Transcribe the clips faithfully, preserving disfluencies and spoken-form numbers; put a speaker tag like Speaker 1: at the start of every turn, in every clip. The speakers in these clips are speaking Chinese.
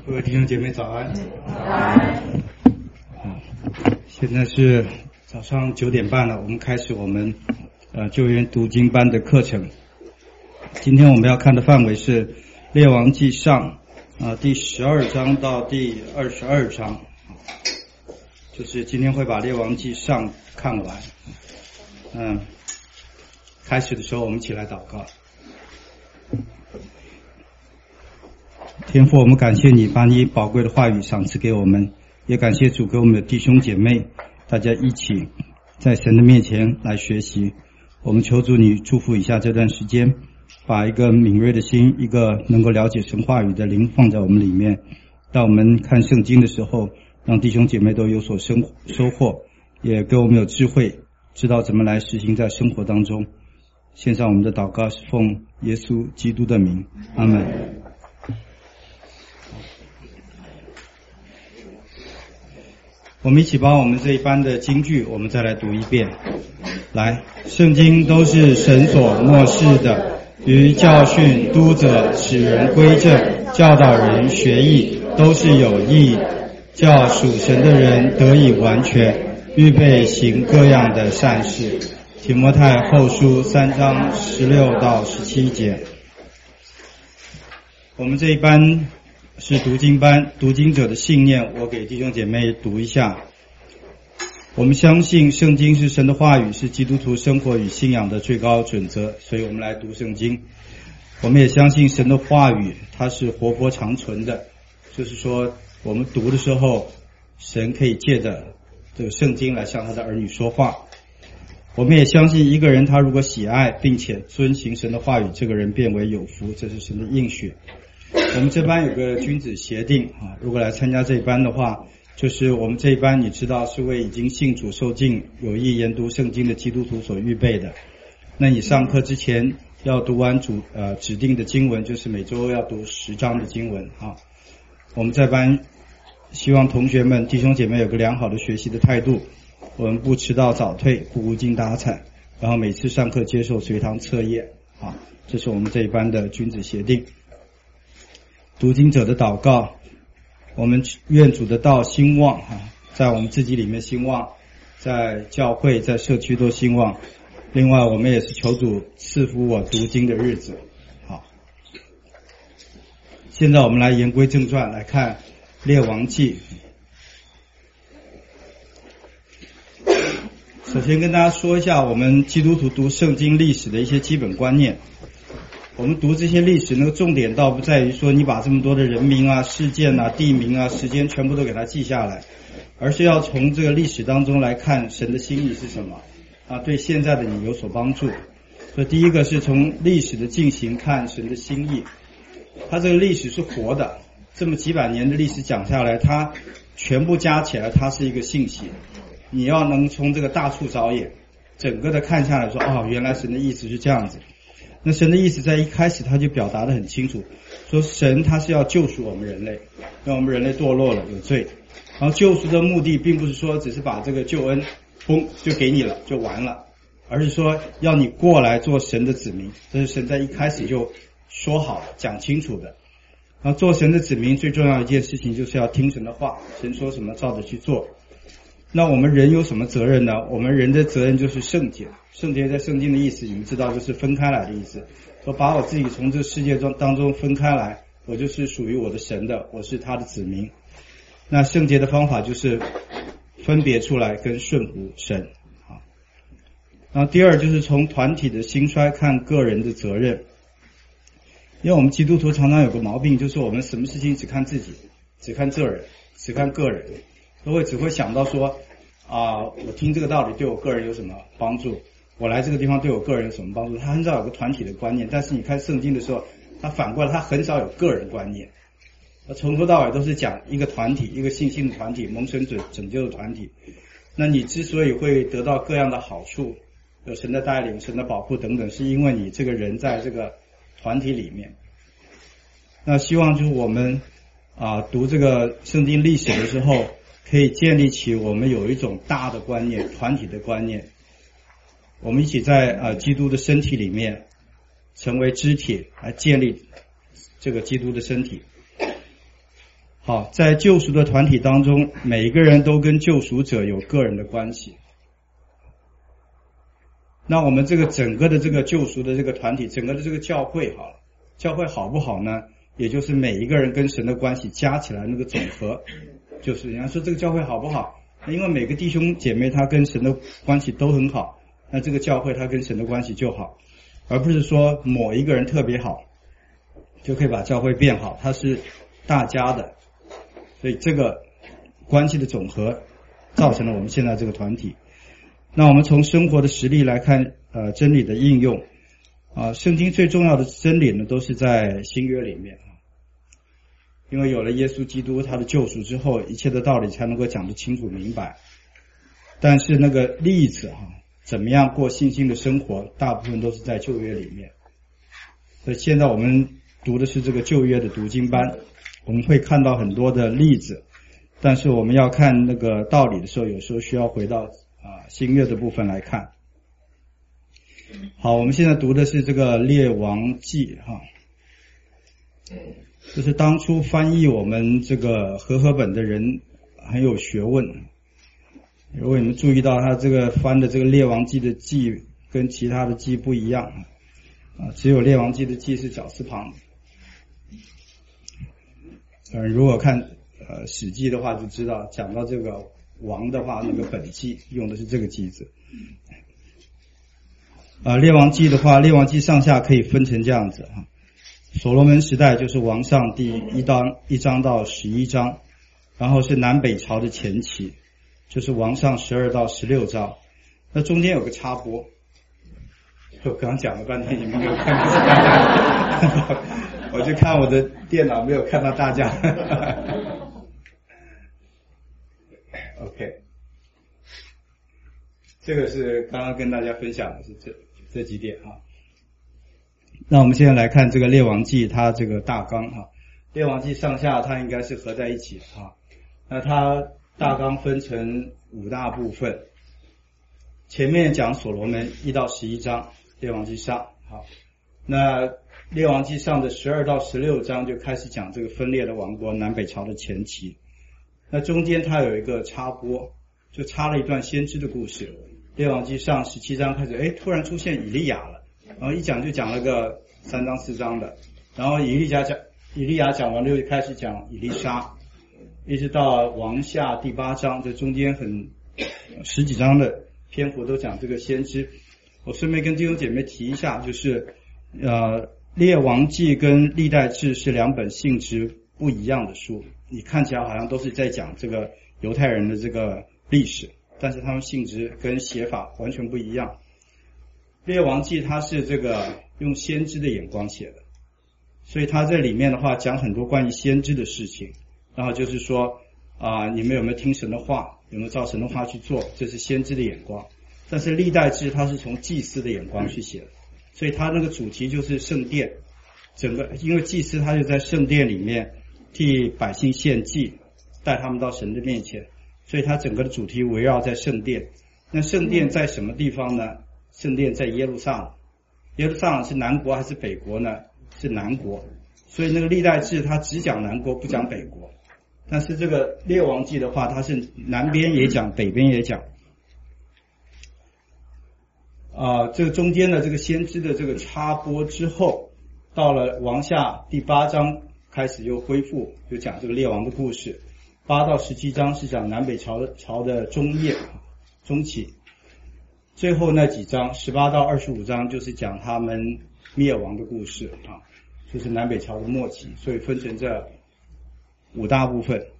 Speaker 1: 各位弟兄姐妹早安。早安。现在是早上九点半了，我们开始我们呃救援读经班的课程。今天我们要看的范围是列王纪上啊、呃、第十二章到第二十二章，就是今天会把列王纪上看完。嗯，开始的时候我们起来祷告。天父，我们感谢你，把你宝贵的话语赏赐给我们，也感谢主给我们的弟兄姐妹，大家一起在神的面前来学习。我们求主你祝福以下这段时间，把一个敏锐的心，一个能够了解神话语的灵放在我们里面。当我们看圣经的时候，让弟兄姐妹都有所收收获，也给我们有智慧，知道怎么来实行在生活当中。献上我们的祷告，是奉耶稣基督的名，阿们。我们一起把我们这一班的金句我们再来读一遍。来，圣经都是神所默示的，于教训、督责、使人归正、教导人学义，都是有益的，叫属神的人得以完全，预备行各样的善事。提摩太后书三章十六到十七节。我们这一班是读经班，读经者的信念我给弟兄姐妹读一下。我们相信圣经是神的话语，是基督徒生活与信仰的最高准则，所以我们来读圣经。我们也相信神的话语它是活泼长存的，就是说我们读的时候，神可以借着这个圣经来向他的儿女说话。我们也相信一个人他如果喜爱并且遵行神的话语，这个人变为有福，这是神的应许。我们这班有个君子协定啊，如果来参加这一班的话，就是我们这一班你知道是为已经信主受浸有意研读圣经的基督徒所预备的。那你上课之前要读完主呃指定的经文，就是每周要读十章的经文啊。我们这班希望同学们弟兄姐妹有个良好的学习的态度，我们不迟到早退，不无精打采，然后每次上课接受随堂测验啊，这是我们这一班的君子协定。读经者的祷告，我们愿主的道兴旺啊，在我们自己里面兴旺，在教会在社区都兴旺。另外我们也是求主赐福我读经的日子。好，现在我们来言归正传，来看列王纪。首先跟大家说一下我们基督徒读圣经历史的一些基本观念。我们读这些历史，那个重点倒不在于说你把这么多的人名啊、事件啊、地名啊、时间全部都给它记下来，而是要从这个历史当中来看神的心意是什么啊，对现在的你有所帮助。所以第一个是从历史的进行看神的心意，它这个历史是活的，这么几百年的历史讲下来，它全部加起来它是一个信息，你要能从这个大处着眼，整个的看下来说，哦，原来神的意思是这样子。那神的意思在一开始他就表达得很清楚，说神他是要救赎我们人类，让我们人类堕落了有罪，然后救赎的目的并不是说只是把这个救恩嘣就给你了就完了，而是说要你过来做神的子民，这是神在一开始就说好讲清楚的。然后做神的子民最重要的一件事情就是要听神的话，神说什么照着去做。那我们人有什么责任呢？我们人的责任就是圣洁。圣洁在圣经的意思你们知道，就是分开来的意思，说把我自己从这世界中当中分开来，我就是属于我的神的，我是他的子民。那圣洁的方法就是分别出来跟顺服神。好，然后第二就是从团体的兴衰看个人的责任。因为我们基督徒常常有个毛病，就是我们什么事情只看自己，只看个人，只看个人，都会只会想到说啊、呃，我听这个道理对我个人有什么帮助，我来这个地方对我个人有什么帮助。他很少有个团体的观念，但是你看圣经的时候，他反过来他很少有个人观念，从头到尾都是讲一个团体，一个信心的团体，蒙神拯拯救的团体。那你之所以会得到各样的好处，有神的带领、神的保护等等，是因为你这个人在这个团体里面。那希望就是我们啊、呃、读这个圣经历史的时候，可以建立起我们有一种大的观念，团体的观念。我们一起在呃基督的身体里面成为肢体，来建立这个基督的身体。 好，在救赎的团体当中，每一个人都跟救赎者有个人的关系。那我们这个整个的这个救赎的这个团体，整个的这个教会好了，教会好不好呢？也就是每一个人跟神的关系加起来那个总和，就是人家说这个教会好不好？因为每个弟兄姐妹他跟神的关系都很好，那这个教会他跟神的关系就好，而不是说某一个人特别好就可以把教会变好，它是大家的，所以这个关系的总和造成了我们现在这个团体。那我们从生活的实例来看，呃，真理的应用啊，圣经最重要的真理呢，都是在新约里面，因为有了耶稣基督他的救赎之后，一切的道理才能够讲得清楚明白。但是那个例子哈，怎么样过信心的生活，大部分都是在旧约里面。所以现在我们读的是这个旧约的读经班，我们会看到很多的例子，但是我们要看那个道理的时候，有时候需要回到啊新约的部分来看。好，我们现在读的是这个列王记哈，就是当初翻译我们这个和合本的人很有学问。如果你们注意到他这个翻的这个列王记的记跟其他的记不一样啊，只有列王记的记是绞丝旁。呃，如果看呃史记的话就知道，讲到这个王的话，那个本纪用的是这个记字。啊、呃，列王记的话，列王记上下可以分成这样子哈。所罗门时代就是王上第一章一章到十一章，然后是南北朝的前期，就是王上十二到十六章。那中间有个插播，我刚讲了半天，你们没有看到大家，我就看我的电脑没有看到大家。OK， 这个是刚刚跟大家分享的是这这几点哈。那我们现在来看这个列王记它这个大纲哈，列王记上下它应该是合在一起哈。那它大纲分成五大部分，前面讲所罗门一到十一章，列王记上好，那列王记上的十二到十六章就开始讲这个分裂的王国南北朝的前期。那中间它有一个插播，就插了一段先知的故事。列王记上十七章开始，哎，突然出现以利亚了，然后一讲就讲了个三章四章的，然后以利亚讲以利亚讲完了又开始讲以利沙，一直到王下第八章，这中间很十几章的篇幅都讲这个先知。我顺便跟弟兄姐妹提一下，就是呃列王记跟历代志是两本性质不一样的书，你看起来好像都是在讲这个犹太人的这个历史，但是他们性质跟写法完全不一样。列王记它是这个用先知的眼光写的，所以它这里面的话讲很多关于先知的事情，然后就是说啊、呃，你们有没有听神的话，有没有照神的话去做，这是先知的眼光。但是历代志它是从祭司的眼光去写的，所以它那个主题就是圣殿，整个因为祭司他就在圣殿里面替百姓献祭，带他们到神的面前，所以它整个的主题围绕在圣殿。那圣殿在什么地方呢？圣殿在耶路撒冷。耶路撒冷是南国还是北国呢？是南国，所以那个历代志它只讲南国不讲北国。但是这个列王记的话，它是南边也讲北边也讲。啊、呃，这个中间的这个先知的这个插播之后，到了王下第八章开始又恢复，就讲这个列王的故事。八到十七章是讲南北朝的朝的中叶中期，最后那几章十八到二十五章就是讲他们灭亡的故事啊，就是南北朝的末期，所以分成这五大部分。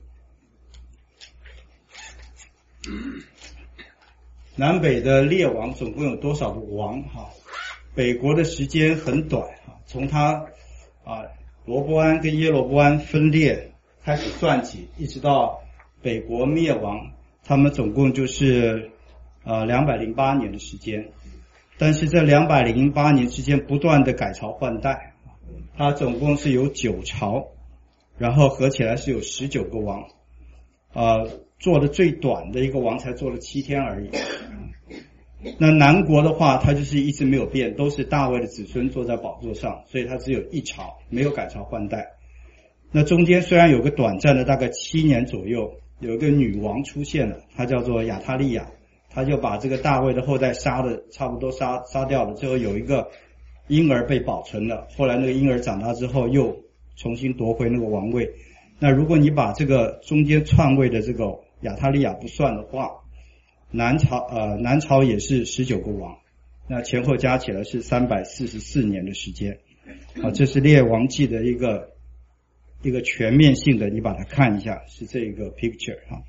Speaker 1: 南北的列王总共有多少个王哈？北国的时间很短哈，从他啊罗波安跟耶罗波安分裂开始算起，一直到北国灭亡，他们总共就是呃两百零八年的时间。但是这两百零八年之间不断的改朝换代，它总共是有九朝，然后合起来是有十九个王，呃做的最短的一个王才做了七天而已。那南国的话，它就是一直没有变，都是大卫的子孙坐在宝座上，所以它只有一朝，没有改朝换代。 那中间虽然有个短暂的大概七年左右，有一个女王出现了，她叫做亚他利亚，她就把这个大卫的后代杀的差不多杀杀掉了，最后有一个婴儿被保存了，后来那个婴儿长大之后又重新夺回那个王位。那如果你把这个中间篡位的这个亚他利亚不算的话，南朝呃南朝也是十九个王，那前后加起来是三百四十四年的时间。啊，这是列王记的一个一个全面性的，你把它看一下，是这个 picture 哈。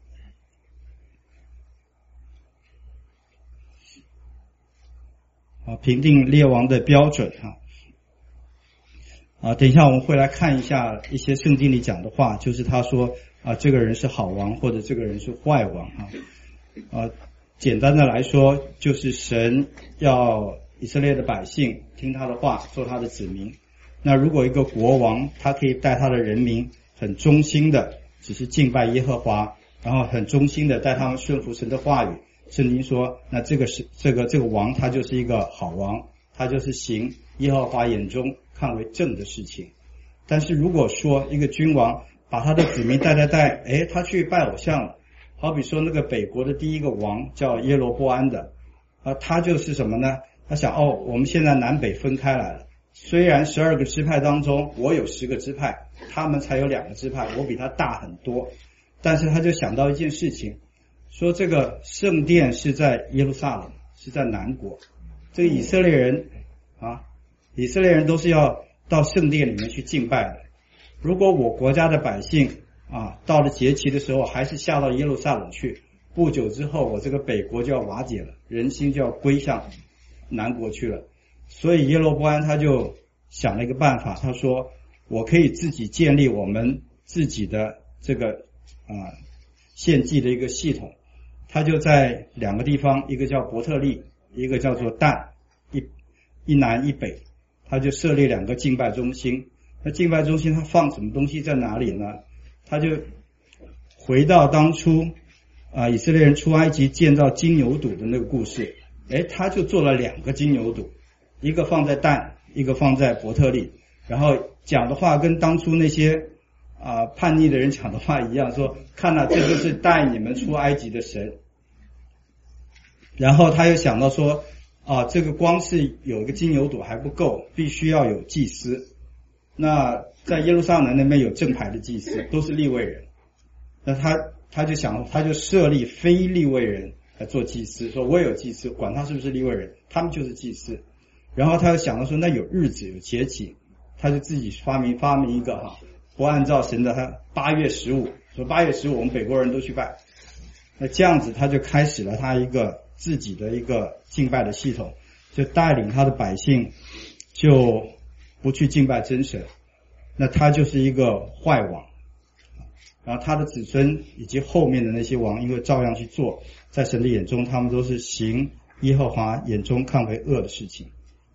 Speaker 1: 啊，评定列王的标准哈。啊，等一下我们会来看一下一些圣经里讲的话，就是他说啊，这个人是好王，或者这个人是坏王啊。啊，简单的来说，就是神要以色列的百姓听他的话，做他的子民。那如果一个国王，他可以带他的人民很忠心的，只是敬拜耶和华，然后很忠心的带他们顺服神的话语。圣经说，那这个是这个这个王，他就是一个好王，他就是行耶和华眼中看为正的事情。但是如果说一个君王把他的子民带带带，诶，他去拜偶像了，好比说那个北国的第一个王叫耶罗波安的，啊，他就是什么呢？他想，哦，我们现在南北分开来了，虽然十二个支派当中我有十个支派，他们才有两个支派，我比他大很多，但是他就想到一件事情，说这个圣殿是在耶路撒冷，是在南国，这个以色列人啊，以色列人都是要到圣殿里面去敬拜的。如果我国家的百姓啊，到了节期的时候还是下到耶路撒冷去，不久之后我这个北国就要瓦解了，人心就要归向南国去了。所以耶罗波安他就想了一个办法，他说我可以自己建立我们自己的这个啊献祭的一个系统。他就在两个地方，一个叫伯特利，一个叫做但，一一南一北，他就设立两个敬拜中心。那敬拜中心他放什么东西在哪里呢？他就回到当初啊以色列人出埃及建造金牛犊的那个故事，诶，他就做了两个金牛犊，一个放在但，一个放在伯特利，然后讲的话跟当初那些啊叛逆的人讲的话一样，说看了，这就是带你们出埃及的神。然后他又想到说啊，这个光是有一个金牛犊还不够，必须要有祭司。那在耶路撒冷那边有正牌的祭司，都是利未人。那他他就想，他就设立非利未人来做祭司，说我也有祭司，管他是不是利未人，他们就是祭司。然后他又想到说，那有日子有节期，他就自己发明发明一个哈，不按照神的，他八月十五，说八月十五我们北国人都去拜。那这样子他就开始了他一个自己的一个敬拜的系统，就带领他的百姓就不去敬拜真神。那他就是一个坏王，然后他的子孙以及后面的那些王，因为照样去做，在神的眼中他们都是行耶和华眼中看为恶的事情。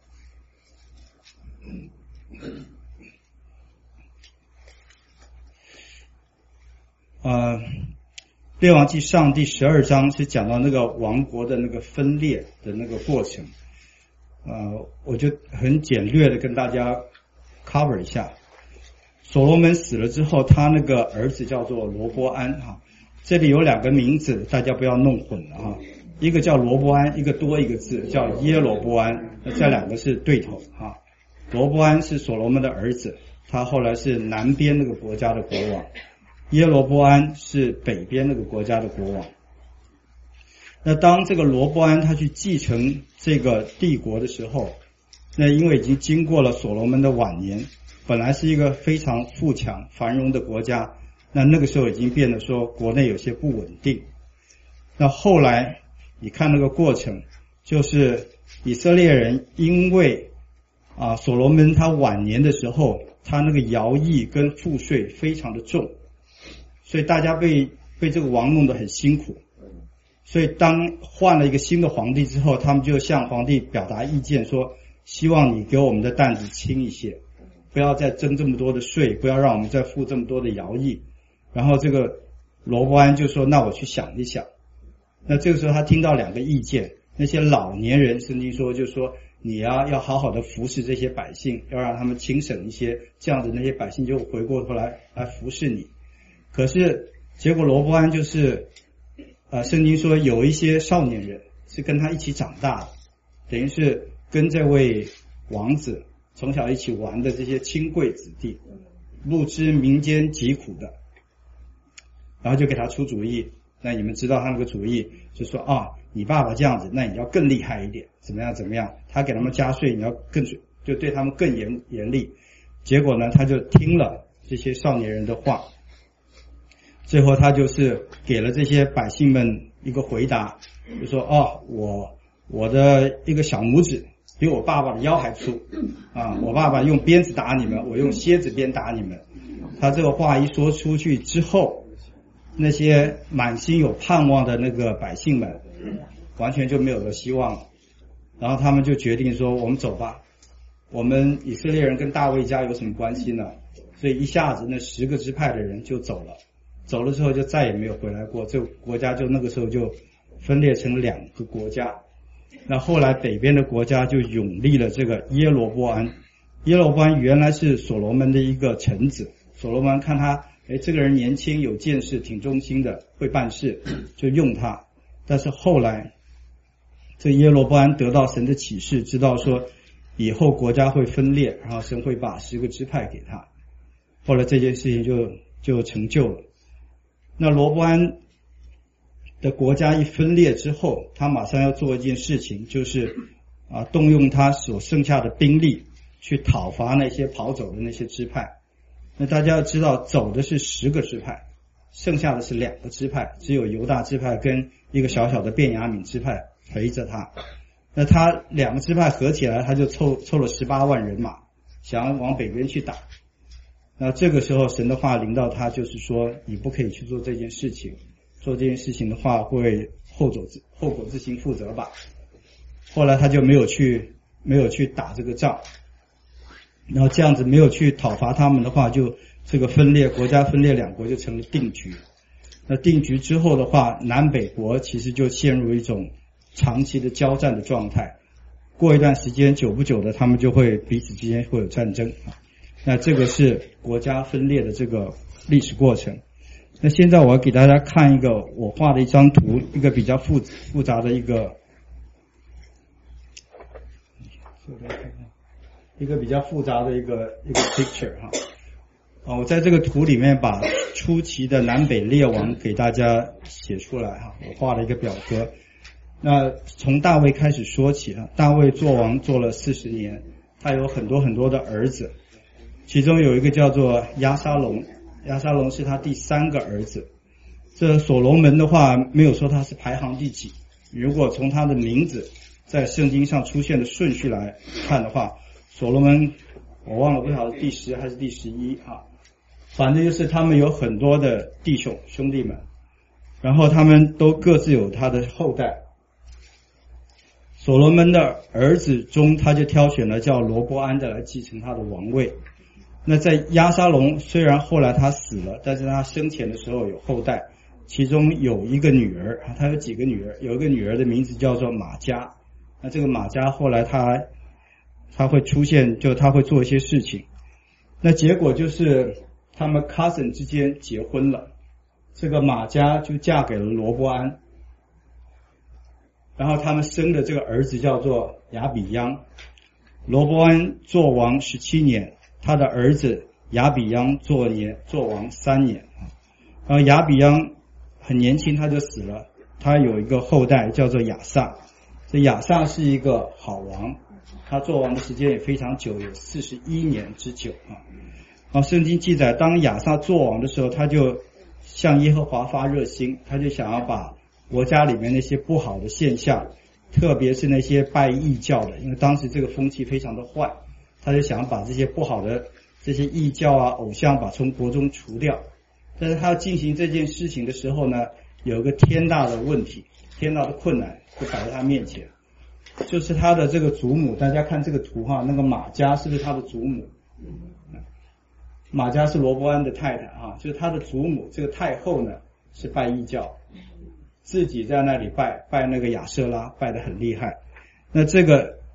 Speaker 1: 呃列王记上第十二章是讲到那个王国的那个分裂的那个过程，呃我就很简略的跟大家 cover 一下。所罗门死了之后，他那个儿子叫做罗波安哈，这里有两个名字，大家不要弄混了哈。一个叫罗波安，一个多一个字叫耶罗波安，那这两个是对头哈。罗波安是所罗门的儿子，他后来是南边那个国家的国王，耶罗波安是北边那个国家的国王。那当这个罗波安他去继承这个帝国的时候，那因为已经经过了所罗门的晚年，本来是一个非常富强繁荣的国家，那那个时候已经变得说国内有些不稳定。那后来你看那个过程，就是以色列人因为啊所罗门他晚年的时候，他那个徭役跟赋税非常的重，所以大家被被这个王弄得很辛苦。所以当换了一个新的皇帝之后，他们就向皇帝表达意见，说希望你给我们的担子轻一些，不要再征这么多的税，不要让我们再付这么多的徭役。然后这个罗波安就说，那我去想一想。那这个时候他听到两个意见，那些老年人圣经说就说， 你啊要好好的服侍这些百姓，要让他们轻省一些，这样子那些百姓就回过头来来服侍你。可是结果罗波安就是呃圣经说有一些少年人是跟他一起长大的，等于是跟这位王子从小一起玩的这些亲贵子弟，不知民间疾苦的，然后就给他出主意。那你们知道他那个主意就说啊，你爸爸这样子，那你要更厉害一点，怎么样怎么样，他给他们加税，你要更就对他们更严严厉。结果呢他就听了这些少年人的话，最后他就是给了这些百姓们一个回答，就说哦，我我的一个小拇指比我爸爸的腰还粗啊！我爸爸用鞭子打你们，我用蝎子鞭打你们。他这个话一说出去之后，那些满心有盼望的那个百姓们完全就没有了希望了。然后他们就决定说，我们走吧，我们以色列人跟大卫家有什么关系呢？所以一下子那十个支派的人就走了，走了之后就再也没有回来过，这个国家就那个时候就分裂成两个国家。那后来北边的国家就拥立了这个耶罗波安。耶罗波安原来是所罗门的一个臣子，所罗门看他哎，这个人年轻有见识，挺忠心的，会办事，就用他。但是后来这耶罗波安得到神的启示，知道说以后国家会分裂，然后神会把十个支派给他。后来这件事情就就成就了。那罗波安的国家一分裂之后，他马上要做一件事情，就是啊，动用他所剩下的兵力去讨伐那些跑走的那些支派。那大家要知道，走的是十个支派，剩下的是两个支派，只有犹大支派跟一个小小的便雅悯支派陪着他。那他两个支派合起来，他就凑凑了十八万人马，想要往北边去打。那这个时候神的话临到他，就是说你不可以去做这件事情，做这件事情的话会后走后果自行负责吧。后来他就没有去没有去打这个仗，然后这样子没有去讨伐他们的话，就这个分裂国家分裂两国就成了定局。那定局之后的话，南北国其实就陷入一种长期的交战的状态，过一段时间久不久的他们就会彼此之间会有战争啊。那这个是国家分裂的这个历史过程。那现在我要给大家看一个我画的一张图，一个比较复复杂的一个一个比较复杂的一个一个 picture 哈。啊，我在这个图里面把初期的南北列王给大家写出来哈，我画了一个表格。那从大卫开始说起哈，大卫做王做了四十年，他有很多很多的儿子，其中有一个叫做押沙龙，押沙龙是他第三个儿子。这所罗门的话没有说他是排行第几，如果从他的名字在圣经上出现的顺序来看的话，所罗门我忘了不晓得第十还是第十一啊，反正就是他们有很多的弟兄兄弟们，然后他们都各自有他的后代。所罗门的儿子中，他就挑选了叫罗波安的来继承他的王位。那在押沙龙虽然后来他死了，但是他生前的时候有后代，其中有一个女儿，他有几个女儿，有一个女儿的名字叫做玛迦。那这个玛迦后来他他会出现，就他会做一些事情。那结果就是他们 cousin 之间结婚了，这个玛迦就嫁给了罗波安，然后他们生的这个儿子叫做亚比央。罗波安做王十七年，他的儿子亚比央做年做王三年。然后亚比央很年轻他就死了，他有一个后代叫做亚撒。这亚撒是一个好王，他做王的时间也非常久，有四十一年之久啊。然后圣经记载，当亚撒做王的时候，他就向耶和华发热心，他就想要把国家里面那些不好的现象，特别是那些拜异教的，因为当时这个风气非常的坏，他就想把这些不好的这些异教啊偶像把从国中除掉。但是他要进行这件事情的时候呢，有一个天大的问题，天大的困难就摆在他面前，就是他的这个祖母，大家看这个图哈，那个玛迦是不是他的祖母？玛迦是罗波安的太太啊，就是他的祖母这个太后呢是拜异教，自己在那里拜拜那个亚舍拉，拜得很厉害。那这个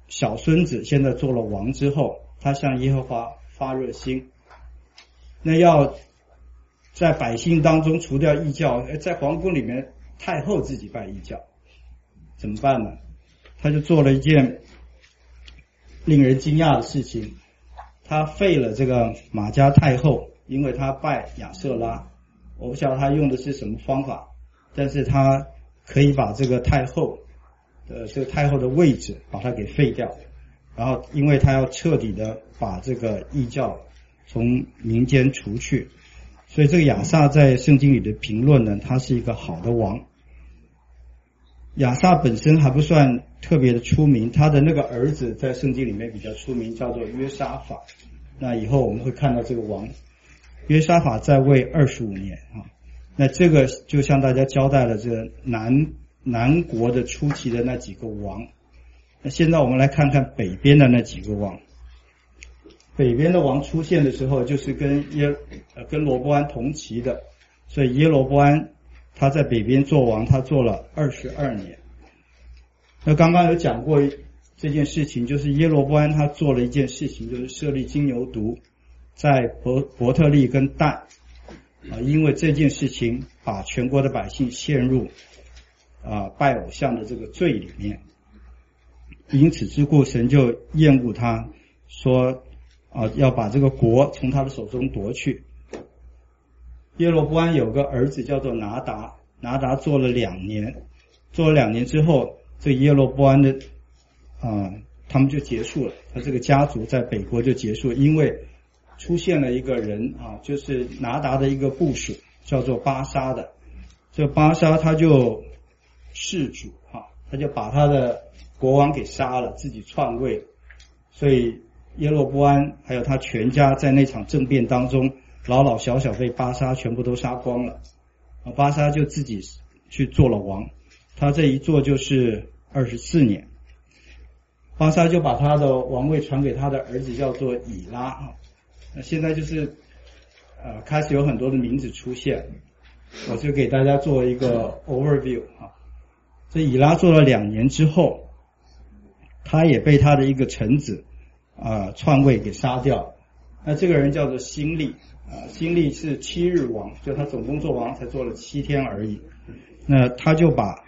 Speaker 1: 小孙子现在做了王之后，他向耶和华发热心，那要在百姓当中除掉异教，在皇宫里面太后自己拜异教，怎么办呢？他就做了一件令人惊讶的事情，他废了这个马加太后，因为他拜亚舍拉，我不晓得他用的是什么方法，但是他可以把这个太后呃这个太后的位置把它给废掉，然后因为他要彻底的把这个异教从民间除去，所以这个亚撒在圣经里的评论呢，他是一个好的王。亚撒本身还不算特别的出名，他的那个儿子在圣经里面比较出名，叫做约沙法。那以后我们会看到这个王约沙法在位二十五年啊。那这个就向大家交代了这个南南国的初期的那几个王。那现在我们来看看北边的那几个王。北边的王出现的时候，就是跟耶呃跟罗波安同期的，所以耶罗波安他在北边做王，他做了二十二年。那刚刚有讲过这件事情，就是耶罗波安他做了一件事情，就是设立金牛犊在伯伯特利跟但啊，因为这件事情把全国的百姓陷入啊拜偶像的这个罪里面，因此之故神就厌恶他，说啊要把这个国从他的手中夺去。耶罗波安有个儿子叫做拿达，拿达做了两年，做了两年之后，这耶罗波安的啊他们就结束了，他这个家族在北国就结束了，因为出现了一个人啊，就是拿达的一个部属叫做巴沙的，这个巴沙他就弑主啊，他就把他的国王给杀了，自己篡位，所以耶罗波安还有他全家在那场政变当中，老老小小被巴沙全部都杀光了，巴沙就自己去做了王，他这一做就是二十四年。巴沙就把他的王位传给他的儿子叫做以拉，那现在就是呃开始有很多的名字出现，我就给大家做一个 overview 啊。这以拉做了两年之后，他也被他的一个臣子啊、呃、篡位给杀掉。那这个人叫做辛利啊，辛利是七日王，就他总共做王才做了七天而已。那他就把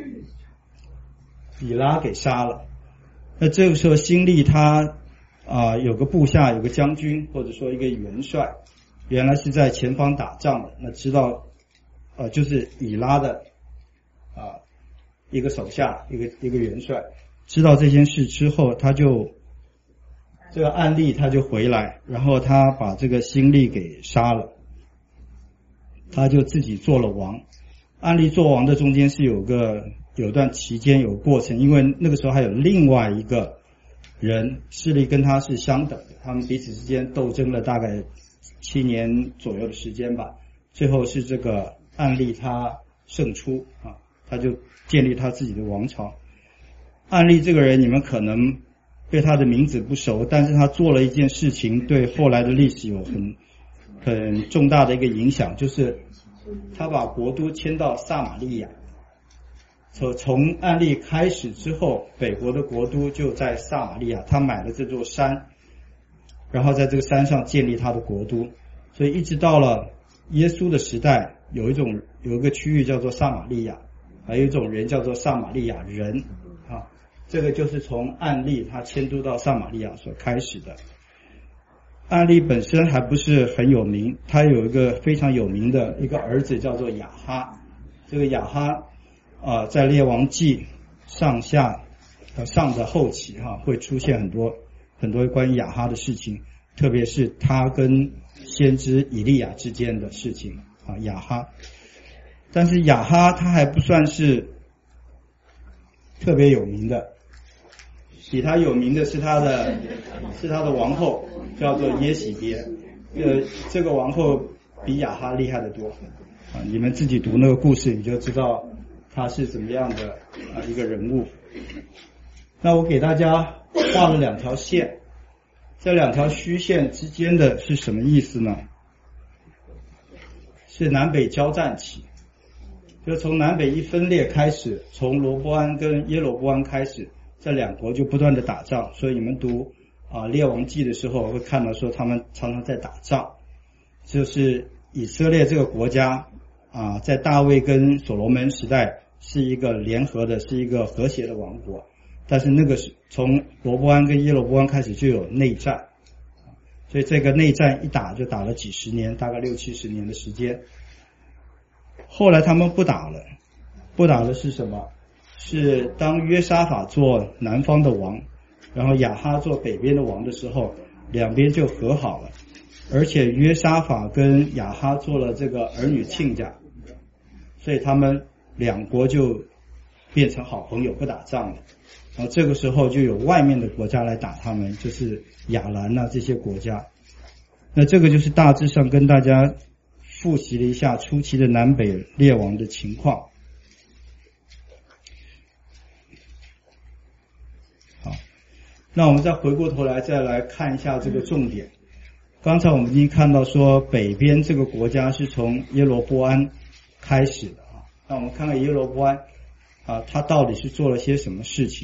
Speaker 1: 以拉给杀了。那这个时候辛利他啊、呃、有个部下，有个将军或者说一个元帅，原来是在前方打仗的，那知道呃就是以拉的啊、呃、一个手下，一个一个元帅，知道这件事之后，他就这个暗利他就回来，然后他把这个辛利给杀了，他就自己做了王。暗利做王的中间是有个有段期间有过程，因为那个时候还有另外一个人势力跟他是相等的，他们彼此之间斗争了大概七年左右的时间吧，最后是这个暗利他胜出啊，他就建立他自己的王朝。暗利这个人你们可能对他的名字不熟，但是他做了一件事情对后来的历史有很很重大的一个影响，就是他把国都迁到撒玛利亚。从从暗利开始之后，北国的国都就在撒玛利亚，他买了这座山，然后在这个山上建立他的国都，所以一直到了耶稣的时代，有一种有一个区域叫做撒玛利亚，还有一种人叫做撒玛利亚人啊，这个就是从暗利他迁都到撒玛利亚所开始的。暗利本身还不是很有名，他有一个非常有名的一个儿子叫做亚哈，这个亚哈啊、呃，在列王记上下呃上的后期哈、啊，会出现很多很多关于亚哈的事情，特别是他跟先知以利亚之间的事情啊，亚哈。但是亚哈他还不算是特别有名的，比他有名的是他的是他的王后叫做耶洗别，呃，这个王后比亚哈厉害得多啊！你们自己读那个故事，你就知道他是怎么样的啊一个人物。那我给大家画了两条线，这两条虚线之间的是什么意思呢？是南北交战期，就从南北一分裂开始，从罗波安跟耶罗波安开始， 这两国就不断的打仗，所以你们读啊列王记的时候会看到说他们常常在打仗。就是以色列这个国家啊，在大卫跟所罗门时代是一个联合的，是一个和谐的王国，但是那个是从罗波安跟耶罗波安开始就有内战，所以这个内战一打就打了几十年，大概六七十年的时间。后来他们不打了，不打的是什么？是当约沙法做南方的王，然后亚哈做北边的王的时候，两边就和好了。而且约沙法跟亚哈做了这个儿女亲家，所以他们两国就变成好朋友，不打仗了。然后这个时候就有外面的国家来打他们，就是亚兰啊这些国家。那这个就是大致上跟大家复习了一下初期的南北列王的情况。好，那我们再回过头来再来看一下这个重点。刚才我们已经看到说北边这个国家是从耶罗波安开始的啊，那我们看看耶罗波安啊，他到底是做了些什么事情。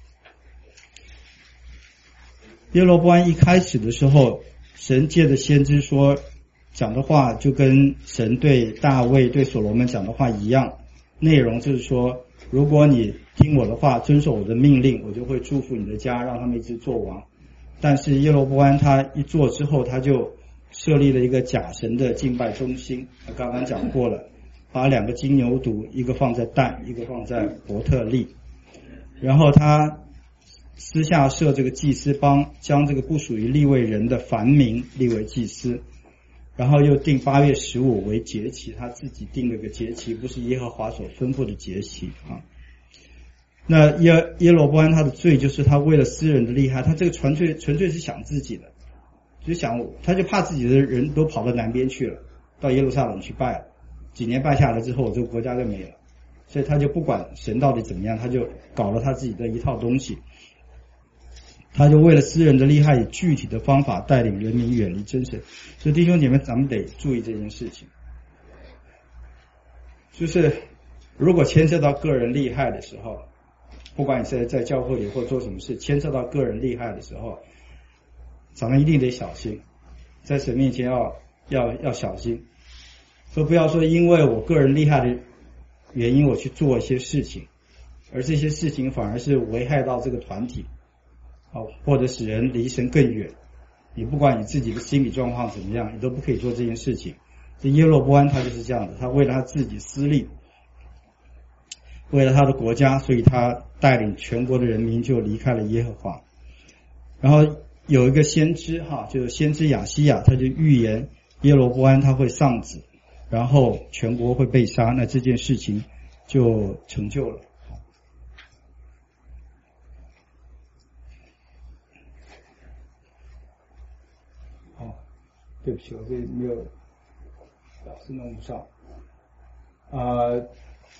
Speaker 1: 耶罗波安一开始的时候，神借着先知说讲的话就跟神对大卫对所罗门讲的话一样，内容就是说，如果你听我的话，遵守我的命令，我就会祝福你的家，让他们一直做王。但是耶罗波安他一做之后，他就设立了一个假神的敬拜中心，刚刚讲过了，把两个金牛犊，一个放在但，一个放在伯特利，然后他私下设这个祭司帮，将这个不属于利未人的凡民立为祭司，然后又定八月十五为节期，他自己定了个节期，不是耶和华所吩咐的节期啊。那耶耶罗波安他的罪就是他为了私人的利害，他这个纯粹纯粹是想自己的，就想他就怕自己的人都跑到南边去了，到耶路撒冷去拜了，几年拜下来之后，这个国家就没了，所以他就不管神到底怎么样，他就搞了他自己的一套东西，他就为了私人的利害，以具体的方法带领人民远离真神。所以弟兄姐妹，咱们得注意这件事情，就是如果牵涉到个人利害的时候，不管你是在教会里或做什么事，牵涉到个人利害的时候，咱们一定得小心，在神面前要要要小心，说不要说因为我个人利害的原因我去做一些事情，而这些事情反而是危害到这个团体，好，或者使人离神更远。你不管你自己的心理状况怎么样，你都不可以做这件事情。这耶罗波安他就是这样的，他为了他自己私利，为了他的国家，所以他带领全国的人民就离开了耶和华。然后有一个先知哈，就是先知亚西亚，他就预言耶罗波安他会丧子，然后全国会被杀，那这件事情就成就了。哦，对不起，我这没有表示弄不上啊。呃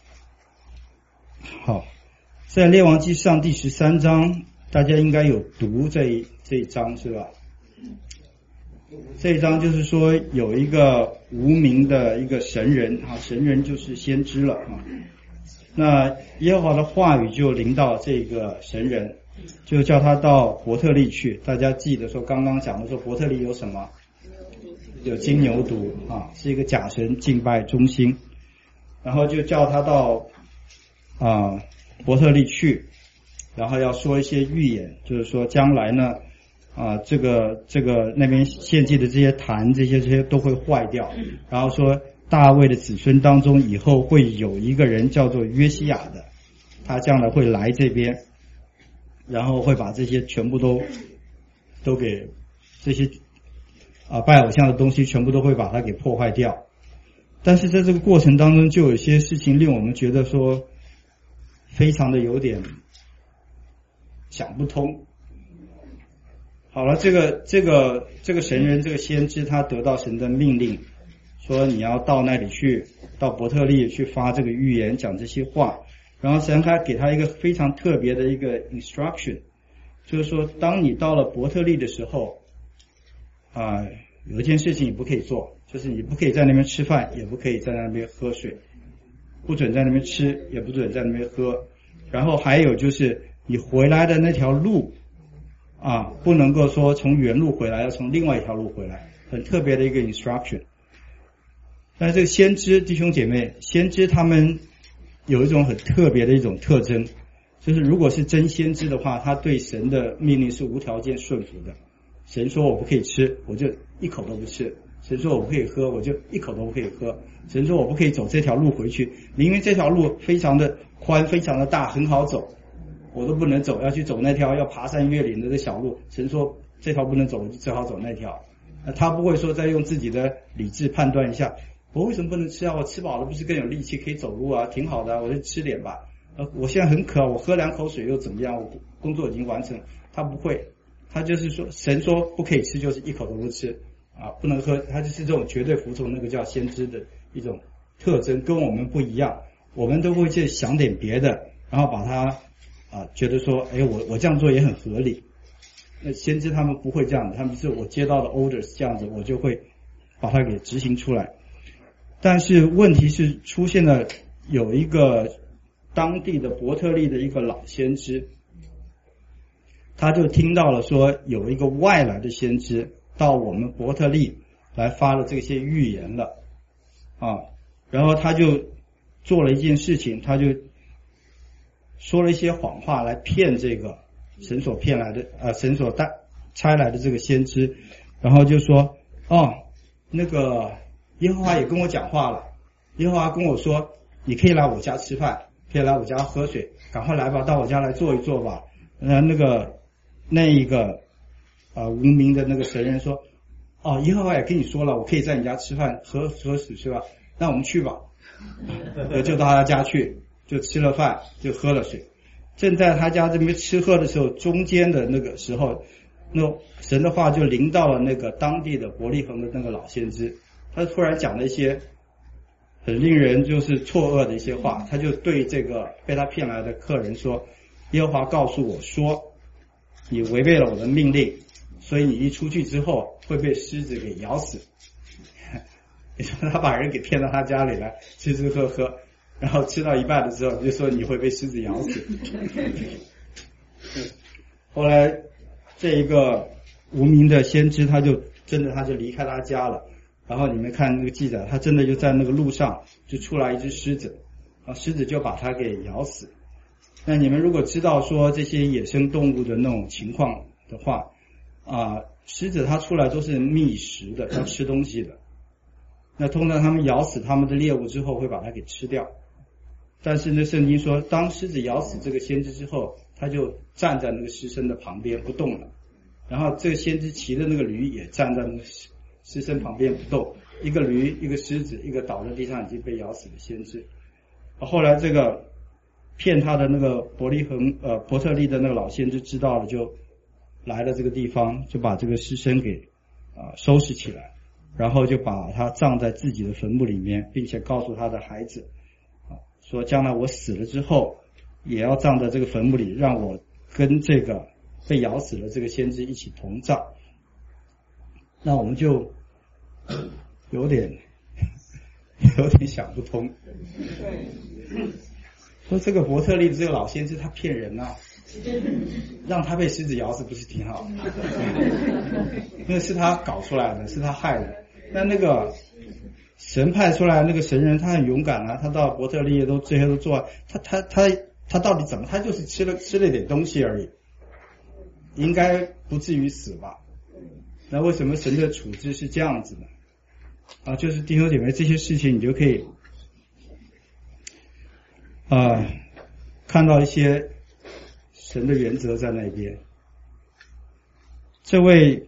Speaker 1: 好，在列王记上第十三章，大家应该有读这一这一章是吧？这一章就是说有一个无名的一个神人啊，神人就是先知了啊。那耶和华的话语就临到这个神人，就叫他到伯特利去。大家记得说刚刚讲的说伯特利有什么？有金牛犊啊，是一个假神敬拜中心。然后就叫他到啊，伯特利去，然后要说一些预言，就是说将来呢，啊，这个这个那边献祭的这些坛，这些这些都会坏掉，然后说大卫的子孙当中以后会有一个人叫做约西亚的，他将来会来这边，然后会把这些全部都都给这些啊拜偶像的东西全部都会把它给破坏掉。但是在这个过程当中，就有些事情令我们觉得说非常的有点想不通。好了，这个这个这个神人这个先知他得到神的命令，说你要到那里去，到伯特利去发这个预言，讲这些话，然后神还给他一个非常特别的一个 instruction， 就是说当你到了伯特利的时候啊、呃，有一件事情你不可以做，就是你不可以在那边吃饭，也不可以在那边喝水，不准在那边吃，也不准在那边喝。然后还有就是你回来的那条路啊，不能够说从原路回来，要从另外一条路回来，很特别的一个 instruction。但是这个先知弟兄姐妹，先知他们有一种很特别的一种特征，就是如果是真先知的话，他对神的命令是无条件顺服的。神说我不可以吃，我就一口都不吃；神说我不可以喝，我就一口都不可以喝；神说我不可以走这条路回去，明明这条路非常的宽，非常的大，很好走，我都不能走，要去走那条要爬山越岭的这小路，神说这条不能走，我就只好走那条。他不会说再用自己的理智判断一下，我为什么不能吃啊？我吃饱了不是更有力气可以走路啊，挺好的啊，我就吃点吧。呃，我现在很渴，我喝两口水又怎么样？我工作已经完成。他不会，他就是说，神说不可以吃，就是一口都不吃啊，不能喝，他就是这种绝对服从那个叫先知的一种特征，跟我们不一样。我们都会去想点别的，然后把它啊觉得说，哎，我我这样做也很合理。那先知他们不会这样的，他们是我接到的 orders 这样子，我就会把它给执行出来。但是问题是出现了有一个当地的伯特利的一个老先知，他就听到了说有一个外来的先知到我们伯特利来发了这些预言了啊，然后他就做了一件事情，他就说了一些谎话来骗这个神所骗来的呃神所带差来的这个先知，然后就说哦，那个耶和华也跟我讲话了，耶和华跟我说你可以来我家吃饭，可以来我家喝水，赶快来吧，到我家来坐一坐吧。呃，那个那一个呃无名的那个神人说，哦，耶和华也跟你说了，我可以在你家吃饭喝喝水是吧？那我们去吧。就到他家去，就吃了饭，就喝了水。正在他家这边吃喝的时候，中间的那个时候，那神的话就临到了那个当地的伯利恒的那个老先知，他突然讲了一些很令人就是错愕的一些话，他就对这个被他骗来的客人说，耶和华告诉我说你违背了我的命令，所以你一出去之后会被狮子给咬死。你说他把人给骗到他家里来吃吃喝喝，然后吃到一半的时候就说你会被狮子咬死。后来这一个无名的先知他就真的他就离开他家了，然后你们看那个记载，他真的就在那个路上就出来一只狮子，啊，狮子就把他给咬死。那你们如果知道说这些野生动物的那种情况的话啊，狮子它出来都是觅食的，要吃东西的。那通常他们咬死他们的猎物之后会把它给吃掉，但是呢圣经说当狮子咬死这个先知之后，他就站在那个尸身的旁边不动了，然后这个先知骑的那个驴也站在那个尸身旁边不动，一个驴一个狮子，一个倒在地上已经被咬死的先知。后来这个骗他的那个伯利恒呃伯特利的那个老先知知道了，就来了这个地方，就把这个尸身给啊、呃、收拾起来，然后就把他葬在自己的坟墓里面，并且告诉他的孩子啊，说将来我死了之后也要葬在这个坟墓里，让我跟这个被咬死的这个先知一起同葬。那我们就有点有点想不通，说这个伯特利的这个老先知他骗人啊，让他被狮子咬死不是挺好？那是他搞出来的，是他害的。但那个神派出来那个神人他很勇敢啊，他到伯特利都这些都做，他他他他到底怎么？他就是吃了吃了点东西而已，应该不至于死吧？那为什么神的处置是这样子呢？啊，就是弟兄姐妹，这些事情你就可以啊、呃、看到一些神的原则在那边。这位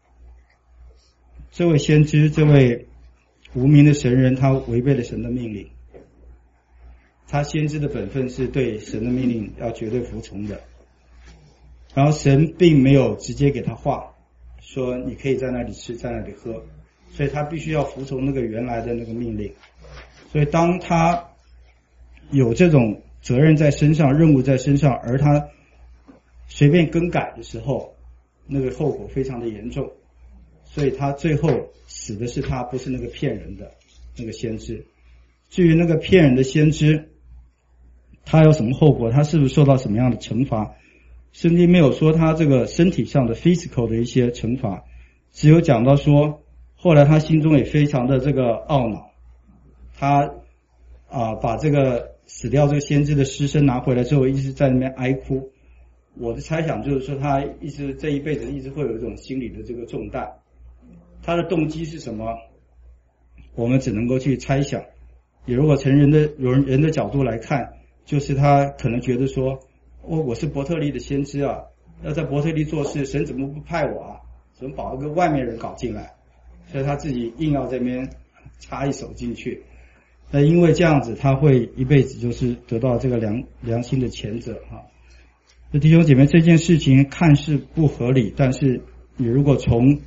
Speaker 1: 这位先知，这位无名的神人，他违背了神的命令。他先知的本分是对神的命令要绝对服从的，然后神并没有直接给他话说你可以在那里吃在那里喝，所以他必须要服从那个原来的那个命令。所以当他有这种责任在身上，任务在身上，而他随便更改的时候，那个后果非常的严重。所以他最后死的是他，不是那个骗人的那个先知。至于那个骗人的先知他有什么后果，他是不是受到什么样的惩罚， 圣经没有说他这个身体上的 physical 的一些惩罚，只有讲到说后来他心中也非常的这个懊恼，他啊把这个死掉这个先知的尸身拿回来之后，一直在那边哀哭。我的猜想就是说，他一直这一辈子一直会有一种心理的这个重担。他的动机是什么？我们只能够去猜想。也如果从人的人人的角度来看，就是他可能觉得说，我、哦、我是伯特利的先知啊，要在伯特利做事，神怎么不派我啊？怎么把一个外面人搞进来？所以他自己硬要这边插一手进去。那因为这样子，他会一辈子就是得到这个良良心的谴责哈。那弟兄姐妹，这件事情看似不合理，但是你如果从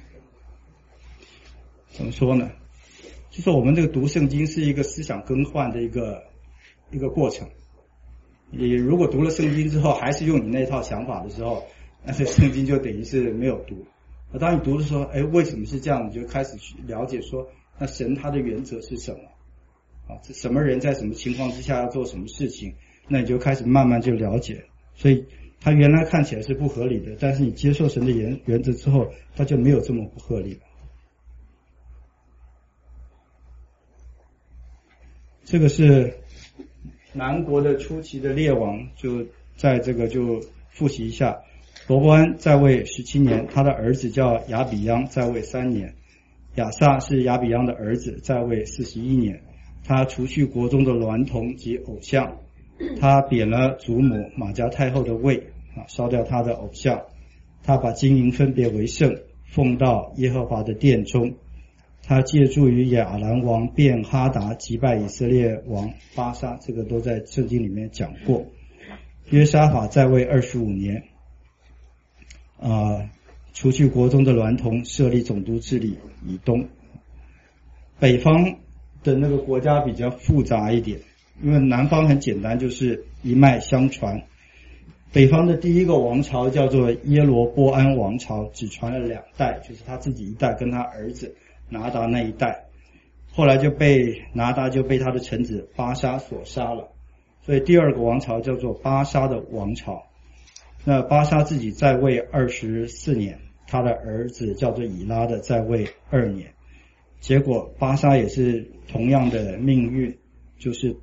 Speaker 1: 怎么说呢？就说我们这个读圣经是一个思想更换的一个一个过程。你如果读了圣经之后还是用你那套想法的时候，那这圣经就等于是没有读。那当你读的时候，哎，为什么是这样？你就开始去了解说，那神他的原则是什么？啊，这什么人在什么情况之下要做什么事情？那你就开始慢慢就了解。所以他原来看起来是不合理的，但是你接受神的原原则之后，他就没有这么不合理了。这个是南国的初期的列王，就在这个就复习一下。罗波安在位十七年，他的儿子叫亚比央，在位三年。亚撒是亚比央的儿子，在位四十一年。他除去国中的娈童及偶像，他贬了祖母玛迦太后的位，啊，烧掉他的偶像。他把金银分别为圣，奉到耶和华的殿中。他借助于亚兰王便哈达击败以色列王巴沙，这个都在圣经里面讲过。约沙法在位二十五年，啊，除去国中的娈童，设立总督治理以东。北方的那个国家比较复杂一点，因为南方很简单，就是一脉相传。北方的第一个王朝叫做耶罗波安王朝，只传了两代，就是他自己一代跟他儿子拿达那一代，后来就被拿达就被他的臣子巴沙所杀了，所以第二个王朝叫做巴沙的王朝。那巴沙自己在位二十四年，他的儿子叫做以拉的在位二年。结果巴沙也是同样的命运，就是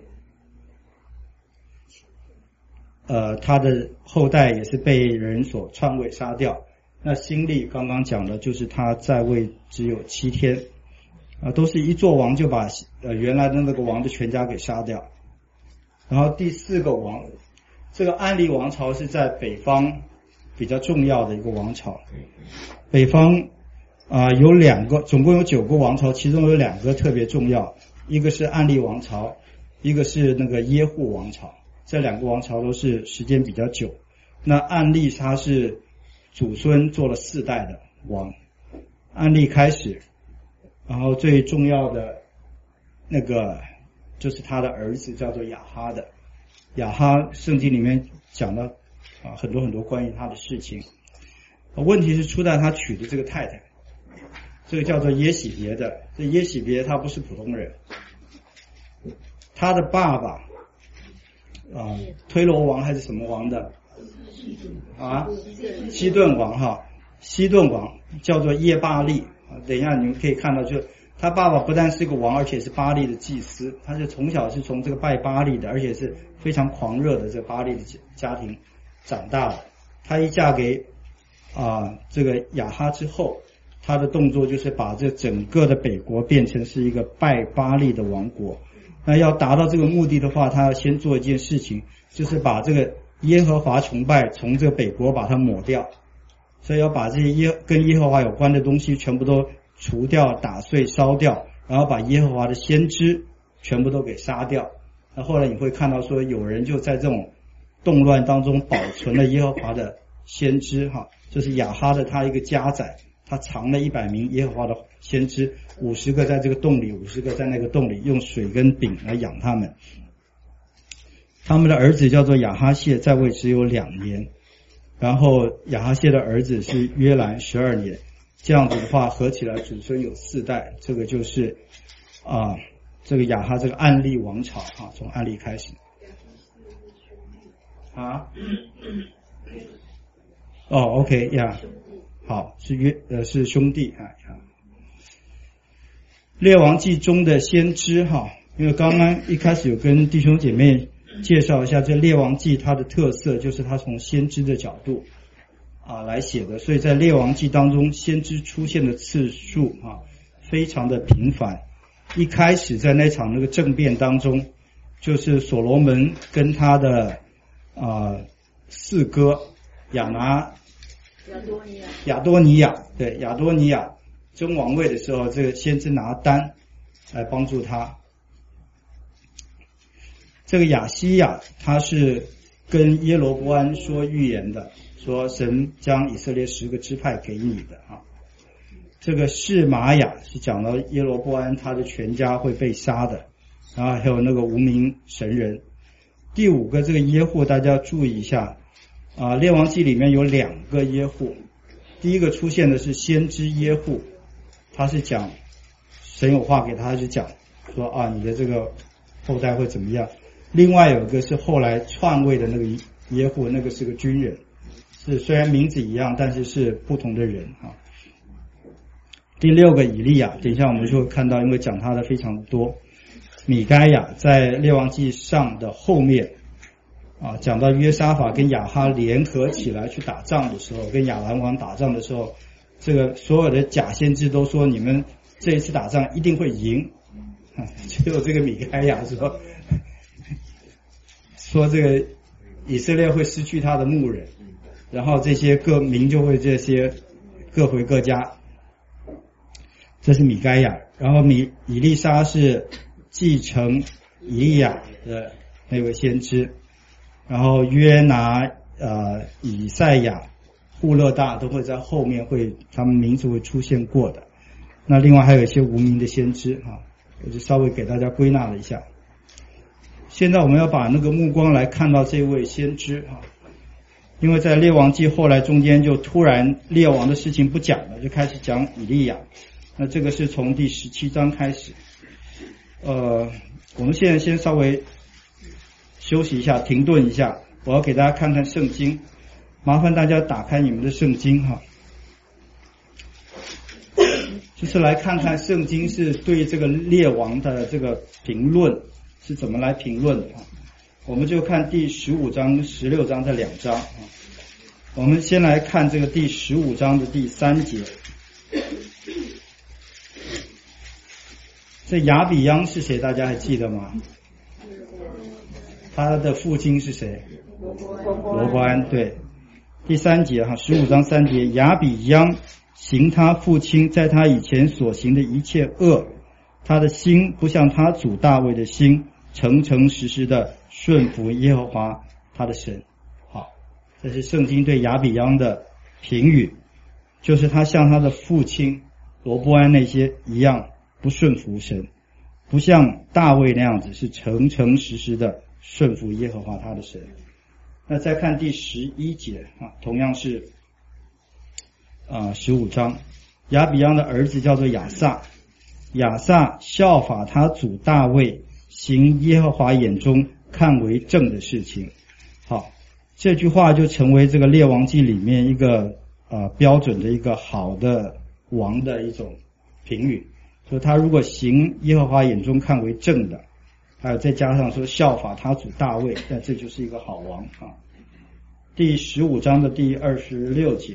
Speaker 1: 呃他的后代也是被人所篡位杀掉。那新历刚刚讲的就是他在位只有七天，啊、呃，都是一做王就把呃原来的那个王的全家给杀掉。然后第四个王，这个安利王朝是在北方比较重要的一个王朝。北方啊、呃、有两个，总共有九个王朝，其中有两个特别重要，一个是安利王朝，一个是那个耶户王朝。这两个王朝都是时间比较久。那安利他是祖孙做了四代的王，安利开始，然后最重要的那个就是他的儿子叫做亚哈的。亚哈圣经里面讲了啊很多很多关于他的事情。问题是出在他娶的这个太太，这个叫做耶喜别的。这耶喜别他不是普通人，他的爸爸啊推罗王还是什么王的啊，西顿王哈，西顿王叫做耶巴利啊。等一下你们可以看到，就他爸爸不但是个王，而且是巴利的祭司，他是从小是从这个拜巴利的，而且是非常狂热的这个巴利的家庭长大的。他一嫁给啊这个亚哈之后，他的动作就是把这整个的北国变成是一个拜巴利的王国。那要达到这个目的的话，他要先做一件事情，就是把这个耶和华崇拜从这个北国把它抹掉，所以要把这些耶跟耶和华有关的东西全部都除掉、打碎、烧掉，然后把耶和华的先知全部都给杀掉。那后来你会看到说，有人就在这种动乱当中保存了耶和华的先知哈，就是亚哈的他一个家宰，他藏了一百名耶和华的先知，五十个在这个洞里，五十个在那个洞里，用水跟饼来养他们。他们的儿子叫做亚哈谢，在位只有两年，然后亚哈谢的儿子是约兰十二年。这样子的话合起来祖孙有四代，这个就是啊这个亚哈这个暗利王朝啊，从暗利开始啊哦 ，OK 呀，好，是约呃是兄弟啊。列王记中的先知哈，因为刚刚一开始有跟弟兄姐妹介绍一下这列王记它的特色，就是它从先知的角度啊来写的，所以在列王记当中，先知出现的次数啊非常的频繁。一开始在那场那个政变当中，就是所罗门跟他的啊四哥亚拿
Speaker 2: 亚多尼亚
Speaker 1: 亚多尼亚对亚多尼亚争王位的时候，这个先知拿单来帮助他。这个亚西亚他是跟耶罗波安说预言的，说神将以色列十个支派给你的啊。这个示玛雅是讲到耶罗波安他的全家会被杀的，然后还有那个无名神人。第五个这个耶户大家要注意一下啊，列王记里面有两个耶户，第一个出现的是先知耶户，他是讲神有话给他，是讲说啊你的这个后代会怎么样。另外有一个是后来篡位的那个耶户，那个是个军人，是虽然名字一样，但是是不同的人啊。第六个以利亚，等一下我们就会看到，因为讲他的非常多。米该亚在列王记上的后面啊，讲到约沙法跟亚哈联合起来去打仗的时候，跟亚兰王打仗的时候，这个所有的假先知都说你们这一次打仗一定会赢，啊、只有这个米该亚说说这个以色列会失去他的牧人，然后这些各民就会这些各回各家。这是米该亚，然后米以利沙是继承以利亚的那位先知，然后约拿、呃以赛亚、户勒大都会在后面会他们名字会出现过的。那另外还有一些无名的先知啊，我就稍微给大家归纳了一下。现在我们要把那个目光来看到这位先知啊，因为在列王记后来中间就突然列王的事情不讲了，就开始讲以利亚。那这个是从第十七章开始。呃，我们现在先稍微休息一下，停顿一下，我要给大家看看圣经，麻烦大家打开你们的圣经哈，就是来看看圣经是对这个列王的这个评论是怎么来评论的。我们就看第十五章、十六章这两章。我们先来看这个第十五章的第三节。这亚比央是谁？大家还记得吗？他的父亲是谁？罗伯安。对，第三节哈，十五章三节，亚比央行他父亲在他以前所行的一切恶，他的心不像他主大卫的心，诚诚实实的顺服耶和华他的神。好，这是圣经对亚比央的评语，就是他像他的父亲罗伯安那些一样不顺服神，不像大卫那样子是诚诚实实的顺服耶和华他的神。那再看第十一节啊，同样是啊十五章，亚比央的儿子叫做亚撒，亚撒效法他祖大卫，行耶和华眼中看为正的事情。好，这句话就成为这个列王记里面一个呃标准的一个好的王的一种评语。说他如果行耶和华眼中看为正的，还有再加上说效法他主大卫，那这就是一个好王啊。第十五章的第二十六节，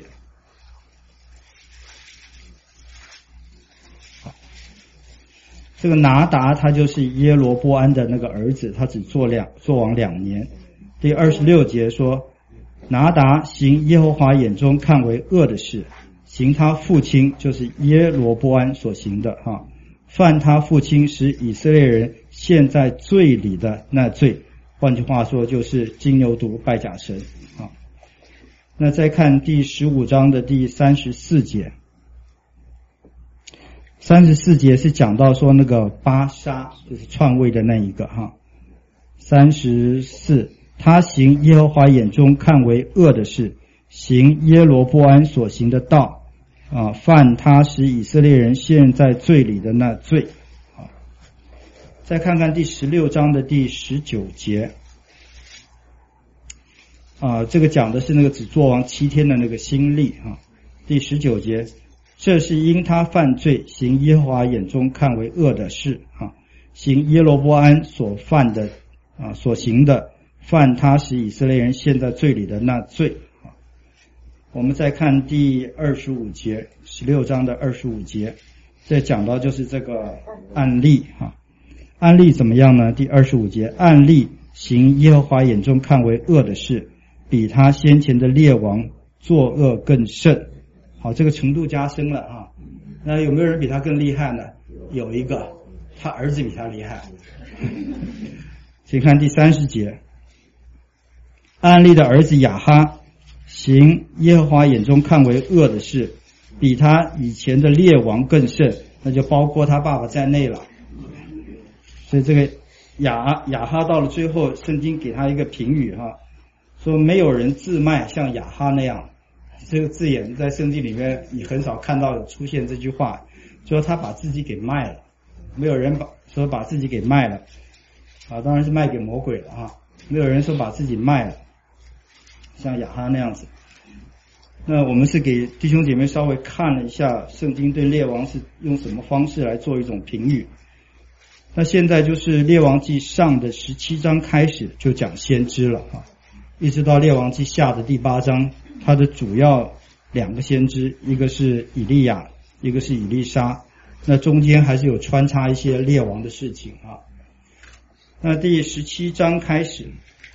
Speaker 1: 好，这个拿达他就是耶罗波安的那个儿子，他只做两做王两年。第二十六节说，拿达行耶和华眼中看为恶的事，行他父亲就是耶罗波安所行的哈，犯他父亲使以色列人陷在罪里的那罪，换句话说就是金牛犊拜假神啊。那再看第十五章的第三十四节，三十四节是讲到说那个巴沙就是篡位的那一个哈。三十四，他行耶和华眼中看为恶的事，行耶罗波安所行的道啊，犯他使以色列人陷在罪里的那罪啊。再看看第十六章的第十九节啊，这个讲的是那个只作王七天的那个新历啊。第十九节，这是因他犯罪，行耶和华眼中看为恶的事啊，行耶罗波安所犯的啊所行的，犯他使以色列人陷在罪里的那罪啊。我们再看第二十五节，十六章的二十五节，这讲到就是这个案例啊。案例怎么样呢？第二十五节，案例行耶和华眼中看为恶的事，比他先前的列王作恶更甚。好，这个程度加深了啊。那有没有人比他更厉害呢？有一个，他儿子比他厉害。请看第三十节，案例的儿子亚哈行耶和华眼中看为恶的事，比他以前的列王更甚，那就包括他爸爸在内了。所以这个亚亚哈到了最后，圣经给他一个评语哈，说没有人自卖像亚哈那样。这个字眼在圣经里面你很少看到有出现这句话，说他把自己给卖了，没有人把说把自己给卖了啊，当然是卖给魔鬼了啊，没有人说把自己卖了，像亚哈那样子。那我们是给弟兄姐妹稍微看了一下圣经对列王是用什么方式来做一种评语。那现在就是列王记上的十七章开始就讲先知了啊，一直到列王记下的第八章，它的主要两个先知，一个是以利亚，一个是以利沙，那中间还是有穿插一些列王的事情啊。那第十七章开始，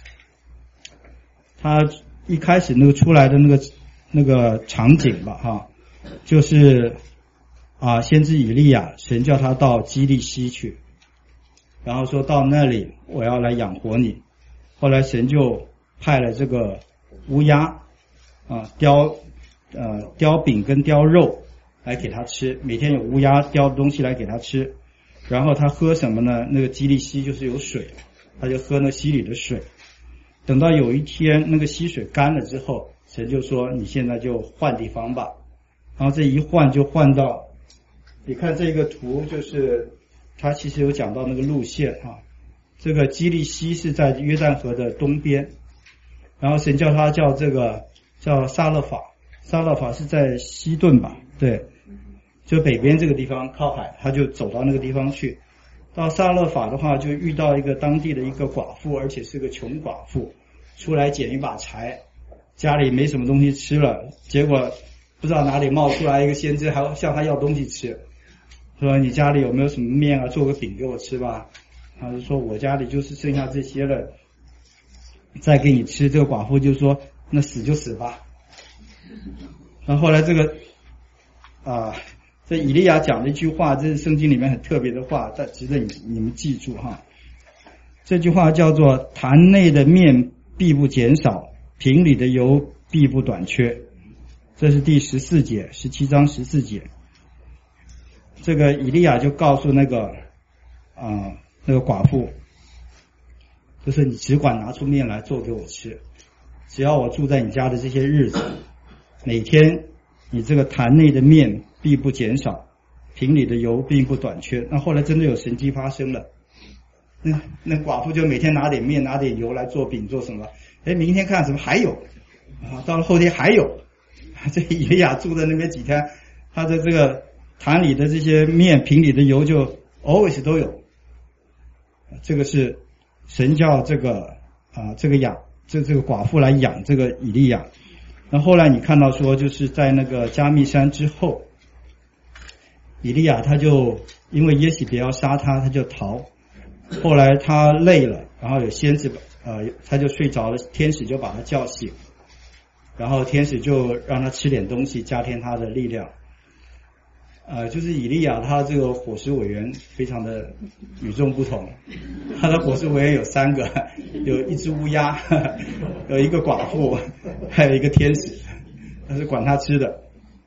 Speaker 1: 他一开始那个出来的那个那个场景吧哈，就是啊先知以利亚，神叫他到基利西去，然后说到那里我要来养活你，后来神就派了这个乌鸦啊叼呃叼饼跟叼肉来给他吃，每天有乌鸦叼的东西来给他吃，然后他喝什么呢？那个基利溪就是有水，他就喝那溪里的水。等到有一天那个溪水干了之后，神就说你现在就换地方吧，然后这一换就换到，你看这个图就是他其实有讲到那个路线啊，这个基利溪是在约旦河的东边，然后神叫他叫这个叫撒勒法，撒勒法是在西顿吧，对，就北边这个地方靠海，他就走到那个地方去。到撒勒法的话，就遇到一个当地的一个寡妇，而且是个穷寡妇，出来捡一把柴，家里没什么东西吃了，结果不知道哪里冒出来一个先知，还向他要东西吃，说你家里有没有什么面啊，做个饼给我吃吧。他就说我家里就是剩下这些了，再给你吃。这个寡妇就说那死就死吧。然后后来这个啊，这以利亚讲的一句话，这是圣经里面很特别的话，但值得你你们记住哈。这句话叫做坛内的面必不减少，瓶里的油必不短缺。这是第十四节，十七章十四节。这个以利亚就告诉那个啊、呃、那个寡妇，就是你只管拿出面来做给我吃，只要我住在你家的这些日子，每天你这个坛内的面必不减少，瓶里的油并不短缺。那后来真的有神迹发生了，那那寡妇就每天拿点面拿点油来做饼做什么，哎，明天看什么还有啊，到了后天还有。这以利亚住在那边几天，他的这个坛里的这些面瓶里的油就 always 都有。这个是神叫这个啊这个养这这个寡妇来养这个以利亚。那后来你看到说就是在那个加密山之后，以利亚他就因为耶洗别要杀他，他就逃。后来他累了，然后有先知呃他就睡着了，天使就把他叫醒，然后天使就让他吃点东西加添他的力量。呃，就是以利亚他这个伙食委员非常的与众不同，他的伙食委员有三个，有一只乌鸦，有一个寡妇，还有一个天使，他是管他吃的。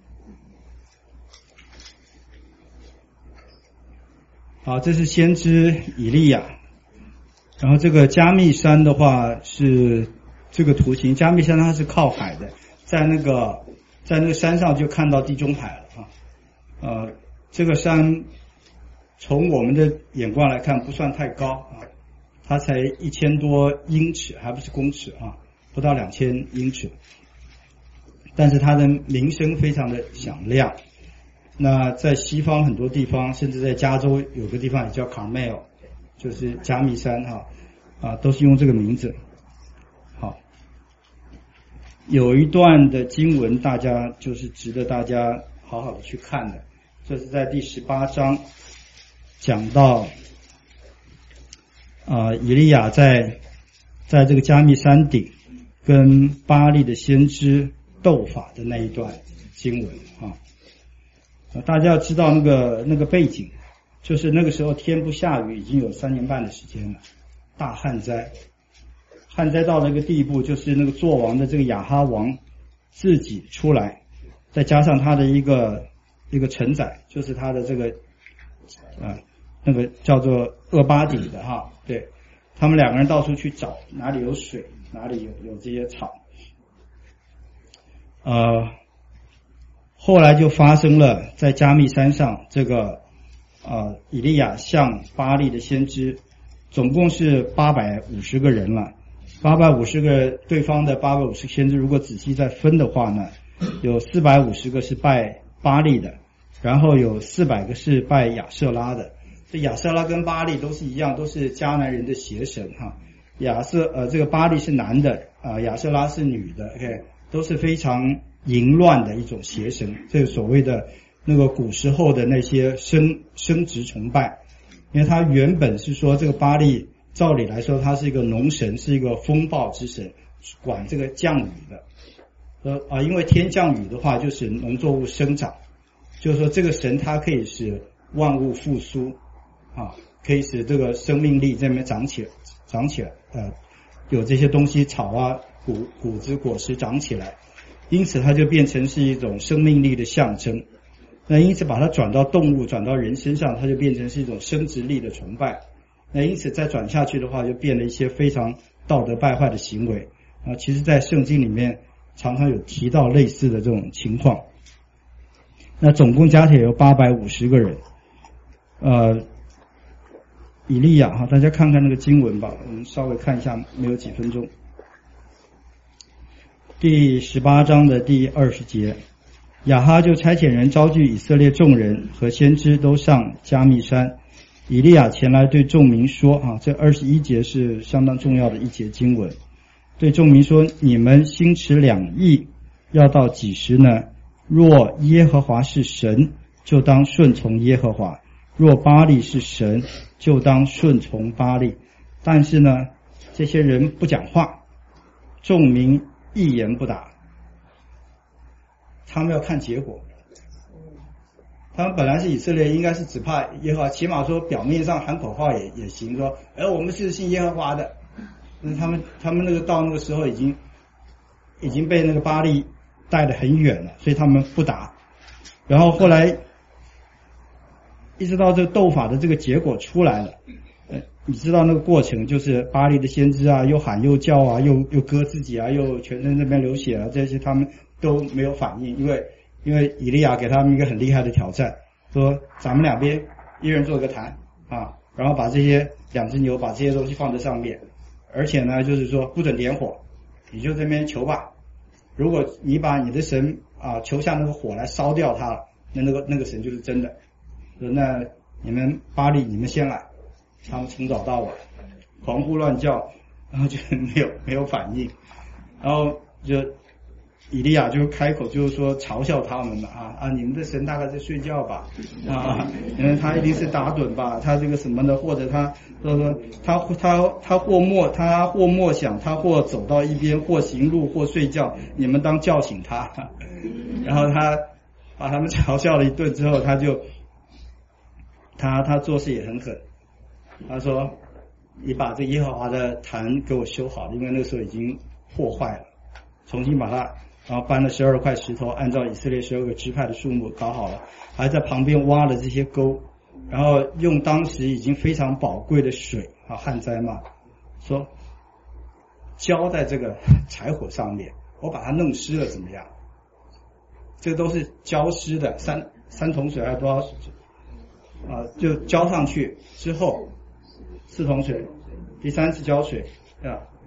Speaker 1: 好，这是先知以利亚。然后这个加密山的话是这个图形，加密山它是靠海的，在那个在那个山上就看到地中海了啊。呃，这个山从我们的眼光来看不算太高啊，它才一千多英尺，还不是公尺啊， 不到两千英尺，但是它的名声非常的响亮。那在西方很多地方，甚至在加州有个地方也叫 Carmel， 就是加密山哈啊，都是用这个名字。好，有一段的经文，大家就是值得大家好好的去看的，这是在第十八章讲到啊，以利亚在在这个加密山顶跟巴力的先知斗法的那一段经文啊。大家要知道那个那个背景，就是那个时候天不下雨，已经有三年半的时间了，大旱灾，旱灾到了一个地步，就是那个作王的这个亚哈王自己出来，再加上他的一个一个臣宰，就是他的这个啊那个叫做厄巴底的哈，对，他们两个人到处去找哪里有水，哪里有有这些草，呃。后来就发生了在加密山上，这个呃以利亚向巴力的先知，总共是八百五十个人了，八百五十个对方的八百五十先知，如果仔细再分的话呢，有四百五十个是拜巴力的，然后有四百个是拜亚舍拉的。这亚舍拉跟巴力都是一样，都是迦南人的邪神哈。亚瑟呃这个巴力是男的啊、呃，亚舍拉是女的 ，OK， 都是非常淫乱的一种邪神，这个所谓的那个古时候的那些生生殖崇拜，因为他原本是说这个巴力照理来说他是一个农神，是一个风暴之神，管这个降雨的，呃啊，因为天降雨的话就使农作物生长，就是说这个神它可以使万物复苏啊，可以使这个生命力在那边长起来长起来，呃，有这些东西草啊谷谷子果实长起来。因此它就变成是一种生命力的象征，那因此把它转到动物转到人身上，它就变成是一种生殖力的崇拜，那因此再转下去的话就变了一些非常道德败坏的行为啊。其实在圣经里面常常有提到类似的这种情况。那总共加起来有八百五十个人，呃以利亚哈，大家看看那个经文吧，我们稍微看一下，没有几分钟。第十八章的第二十节，亚哈就差遣人招聚以色列众人和先知都上加密山，以利亚前来对众民说啊，这二十一节是相当重要的一节经文，对众民说，你们心持两意，要到几时呢？若耶和华是神，就当顺从耶和华；若巴力是神，就当顺从巴力。但是呢，这些人不讲话，众民一言不答，他们要看结果。他们本来是以色列，应该是只怕耶和华，起码说表面上喊口号也也行，说哎我们是信耶和华的。但是他们他们那个到那个时候已经已经被那个巴力带得很远了，所以他们不答。然后后来一直到这个斗法的这个结果出来了，呃，你知道那个过程就是巴力的先知啊，又喊又叫啊，又又割自己啊，又全身这边流血啊，这些他们都没有反应，因为因为以利亚给他们一个很厉害的挑战，说咱们两边一人做个坛啊，然后把这些两只牛把这些东西放在上面，而且呢就是说不准点火，你就这边求吧，如果你把你的神啊求下那个火来烧掉它，那那个那个神就是真的。那你们巴力你们先来，他们从早到晚狂呼乱叫，然后就没有没有反应，然后就以利亚就开口就是说嘲笑他们了啊啊！你们的神大概在睡觉吧啊，因为他一定是打盹吧，他这个什么的，或者他说说他他他或默他或默想，他或走到一边，或行路，或睡觉，你们当叫醒他。然后他把他们嘲笑了一顿之后，他就他他做事也很狠，他说你把这耶和华的坛给我修好了，因为那个时候已经破坏了，重新把它。然后搬了十二块石头，按照以色列十二个支派的数目搞好了，还在旁边挖了这些沟，然后用当时已经非常宝贵的水啊，旱灾嘛，说浇在这个柴火上面，我把它弄湿了怎么样？这个都是浇湿的，三三桶水还有多少水啊？就浇上去之后，四桶水，第三次浇水啊，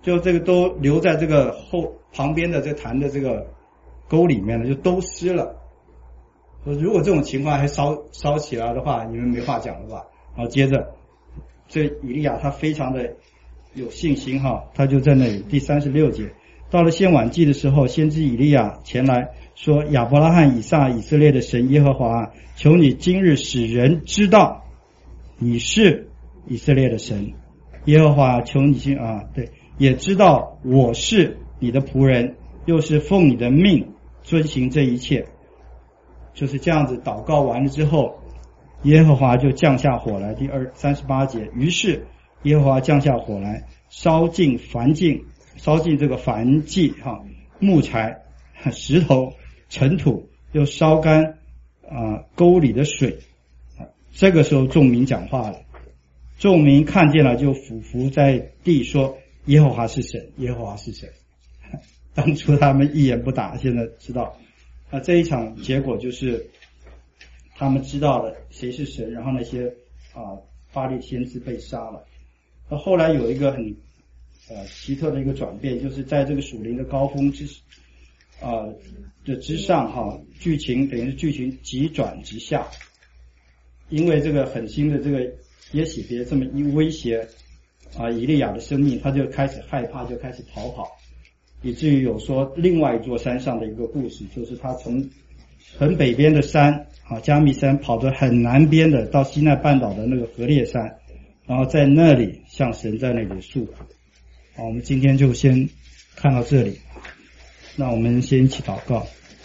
Speaker 1: 就这个都留在这个后旁边的这潭的这个沟里面了，就都湿了。说如果这种情况还烧烧起来的话，你们没话讲了吧？然后接着，这以利亚他非常的有信心哈，他就在那里第三十六节，到了献晚祭的时候，先知以利亚前来说：亚伯拉罕、以撒、以色列的神耶和华，求你今日使人知道你是以色列的神。耶和华，求你去啊，对，也知道我是你的仆人，又是奉你的命遵行这一切。就是这样子祷告完了之后，耶和华就降下火来。第二三十八节，于是耶和华降下火来，烧尽燔祭，烧尽这个燔祭哈，木材、石头、尘土，又烧干啊沟里的水。这个时候众民讲话了，众民看见了就俯伏在地说：耶和华是神，耶和华是神。当初他们一言不答，现在知道。那这一场结果就是他们知道了谁是神，然后那些啊巴力先知被杀了。那后来有一个很呃奇特的一个转变，就是在这个属灵的高峰之啊的之上哈，剧情等于是剧情急转直下，因为这个狠心的这个耶洗别这么一威胁啊以利亚的生命，他就开始害怕，就开始逃跑。以至于有说另外一座山上的一个故事，就是他从很北边的山啊加密山跑到很南边的到西奈半岛的那个河烈山，然后在那里向神在那里诉苦。好，我们今天就先看到这里，那我们先一起祷告。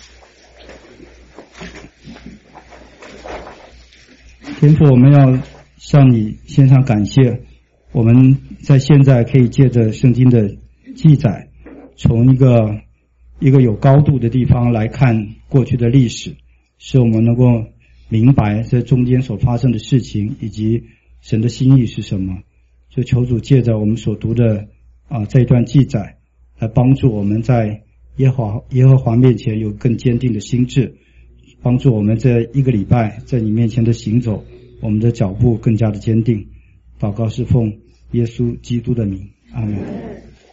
Speaker 1: 天父，我们要向你献上感谢，我们在现在可以借着圣经的记载，从一个一个有高度的地方来看过去的历史，使我们能够明白这中间所发生的事情以及神的心意是什么。就求主借着我们所读的啊这一段记载，来帮助我们在耶和华耶和华面前有更坚定的心志，帮助我们这一个礼拜在你面前的行走，我们的脚步更加的坚定。祷告是奉耶稣基督的名，阿们。